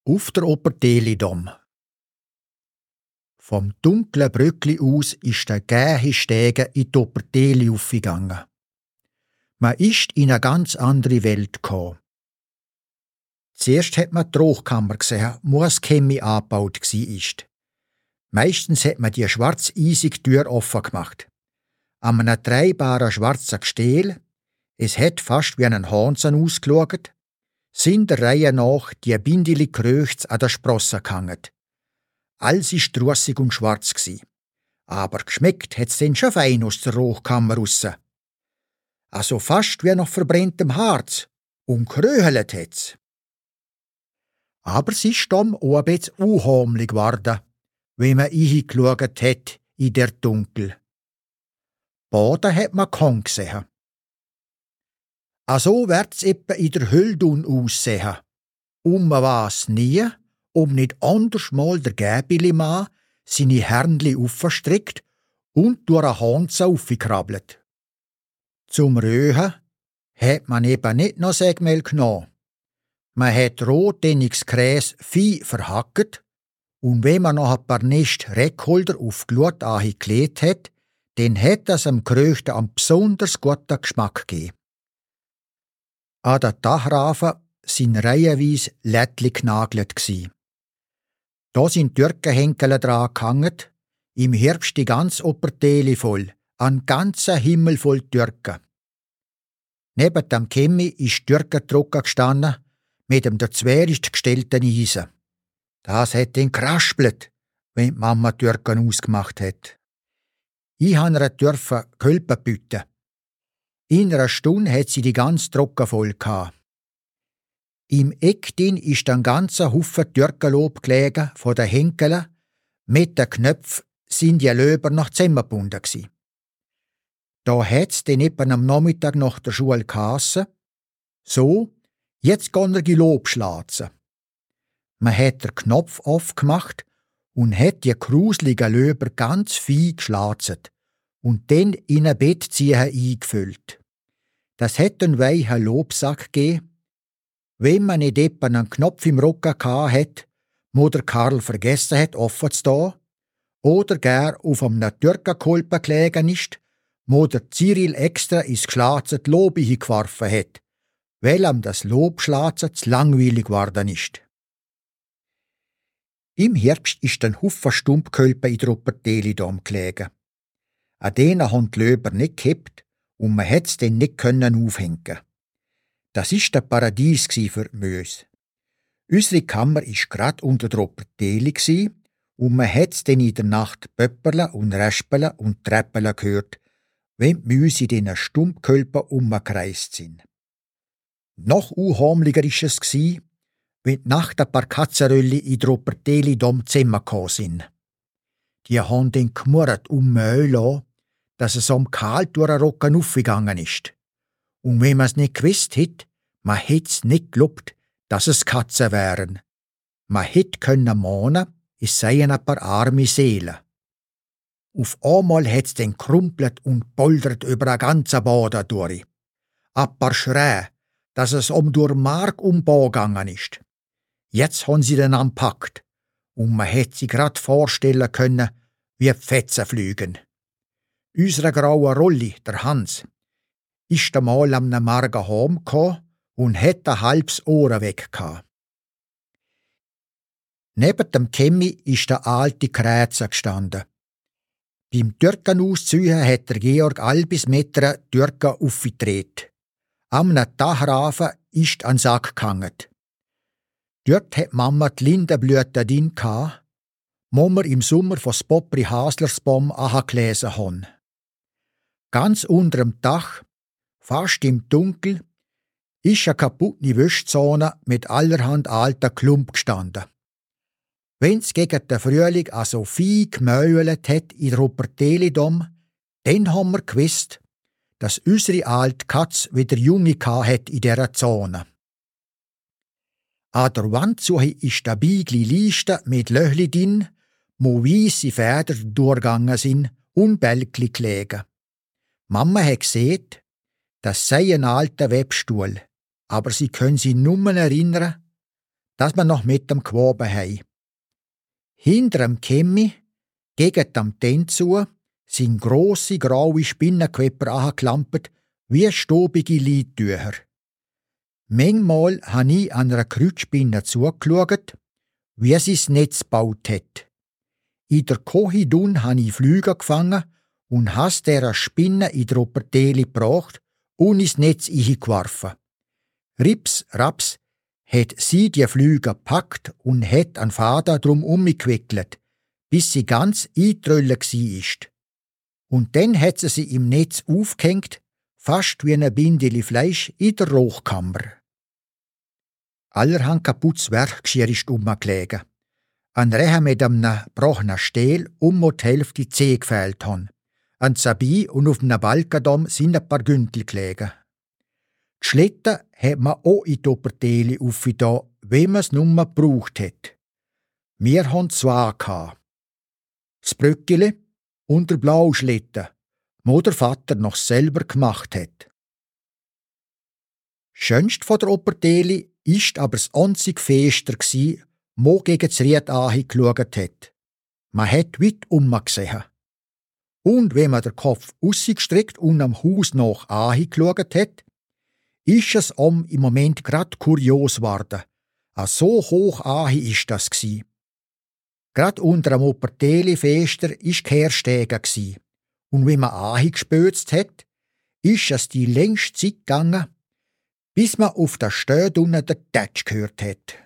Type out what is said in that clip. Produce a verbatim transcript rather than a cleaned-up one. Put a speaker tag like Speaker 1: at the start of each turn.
Speaker 1: Auf der Obertelidom. Vom dunklen Brückli aus ist der gähe Stege in die Oberteli aufgegangen. Man ist in eine ganz andere Welt gekommen. Zuerst hat man die Rauchkammer gesehen, wo das Chemie angebaut war. Meistens hat man die schwarze eisige Tür offen gemacht. An einem drehbaren schwarzen Gestell, es hat fast wie einen Hansen ausgeschaut, sind der Reihe nach die bindeli Kröchts an der Sprosse gehangen. Alles war russig und schwarz gsi. Aber geschmeckt hat's denn schon fein aus der Rauchkammer raus. Also fast wie nach verbrenntem Harz. Und kröhelt hat's. Aber es ist dann auch ein bisschen unheimlich geworden, wenn man hingeschaut hat in der Dunkel. Boden hat man kaum gesehen. Also wird's etwa in der Höldun aussehen. Und man weiss nie, ob nicht anders mal der Gäbili-Mann seine Hörnli aufgestrickt und durch eine Hanze aufgekrabbelt. Zum Röhen hat man eben nicht noch Sägmehl genommen. Man hat rohdeniges Gräs Vieh verhackt und wenn man noch ein paar Nest Reckholder auf Glut angelegt hat, dann hat das am Kröchten einen besonders guten Geschmack gegeben. An den Dachrafen sind reihenweise Lättli genagelt gsi. Da sind Türkenhenkel dran gehangen, im Herbst die ganz Oberteli voll, ein ganzer Himmel voll Türken. Neben dem Chemie ist Türkendrucker gestanden, mit dem dazwärist gestellten Eisen. Das hat den kraspelt, wenn die Mama Türken ausgemacht hat. Ich han ihr dürfen Kölpen büten. In einer Stunde hat sie die ganz Trocken voll gehabt. Im Eckdin ist ein ganzer Haufen Türkenlob gelegen von den Henkeln. Mit den Knöpfen sind die Löber noch zusammengebunden gsi. Da hat's den eben am Nachmittag nach der Schule geheissen. So, jetzt kann er die Lob schlazen. Man hat den Knopf aufgemacht und hat die gruseligen Löber ganz fein geschlazet und dann in ein Bettzieher eingefüllt. Das hat einen weichen Lobsack gegeben. Wenn man nicht etwa einen Knopf im Rücken gehabt hat, wo der Karl vergessen hat, offen zu tun, oder gar auf einem Türkenkolben gelegen ist, wo der Cyril extra ins geschlazete Lob hingeworfen hat, weil ihm das Lobschlazen zu langweilig geworden ist. Im Herbst ist ein Haufen Stumpkölpen in der Obertelidom gelegen. An denen haben die Löber nicht gehabt und man hätte es dann nicht können aufhängen. Das ist der Paradies für die Mös. Unsere Kammer ist grad unter der Oberteli und man hätte es dann in der Nacht pöpperle und räspele und treppele gehört, wenn die Müs in diesen Stumpkölpen umgekreist sind. Noch unheimlicher war es, wenn die Nacht ein paar Katzenrölli in der Obertelidom zusammengekommen sind. Die haben dann gemurrt um Müll lassen, dass es am kalt durch den Rücken aufgegangen ist. Und wenn man es nicht gewusst hätte, man hätte es nicht geglaubt, dass es Katzen wären. Man hätte können mahnen, es seien ein paar arme Seelen. Auf einmal hat's dann krumpelt und poldert über den ganzen Boden durch. Ein paar Schreie, dass es um durch Mark um Bau gegangen ist. Jetzt haben sie den anpackt und man hätte sich grad vorstellen können, wie Fetzen fliegen. Unsere graue Rolli, der Hans, ist einmal am Morgen heimgekommen und hat ein halbes Ohr weg gehabt. Neben dem Chemie ist der alte Kräzer gestanden. Beim Türkenauszügen hat der Georg Albis Meter Türken aufgedreht. Am Dachrafen ist ein Sack gehangen. Dort hat Mama die Lindenblüten drin gehabt, wo wir im Sommer von Spopri Haslersbaum angelesen haben. Ganz unter dem Dach, fast im Dunkel, ist eine kaputte Wäschzone mit allerhand alter Klump gestanden. Wenn's gegen den Frühling also viel gemäuelt hat in der Obertelidom, dann haben wir gewusst, dass unsere alte Katz wieder Junge hat in dieser Zone. An der Wand zu ist eine Biegli Liste mit Löchli drin, wo weisse Feder durchgegangen sind und Bälkli gelegen. Mama hat gesehen, das sei ein alter Webstuhl, aber sie können sich nur erinnern, dass man noch mit dem Quaben hei. Hinter dem Kemmi, gegen dem Tent zu, sind grosse graue Spinnenquepper angeklampert wie stobige Leitücher. Manchmal habe ich an einer Kreuzspinne zugeschaut, wie sie das Netz gebaut hat. In der Kohidun habe ich Flüge gefangen und has dieser Spinne in der Operteli gebracht und ins Netz eingeworfen. Rips, raps, hat sie die Flüge gepackt und hat an Faden drum umgewickelt, bis sie ganz eingetrollen war. Und dann hat sie sie im Netz aufgehängt, fast wie ein Bindeli Fleisch in der Rauchkammer. Allerhand kaputtes Werkgeschirr ist rumgelegen. Ein Rehe mit einem gebrochenen Stiel um die Hälfte Zeh gefehlt haben. An Sabi und auf einem Balkendom sind ein paar Güntel gelegen. Die Schlitten hat man auch in die Operteli aufgetan, wenn man es nur gebraucht hat. Wir hatten zwei gehabt. Das Brückeli und der blaue Schlitten, wo der Vater noch selber gemacht hat. Schönst von der Operteli ist aber das einzige Fester gsi, wo gegen das Ried angeschaut hat. Man hat weit umgesehen. Und wenn man den Kopf ausgestreckt und am Haus nach angeschaut hat, ist es um im Moment grad kurios geworden. A so hoch ahi ist das gsi. Grad unter am Operteli-Fester ist Kehrstege gsi. Und wenn man ahi gespözt hat, ist es die längste Zeit gegangen, bis man auf der Stöd unten den Tätsch gehört hat.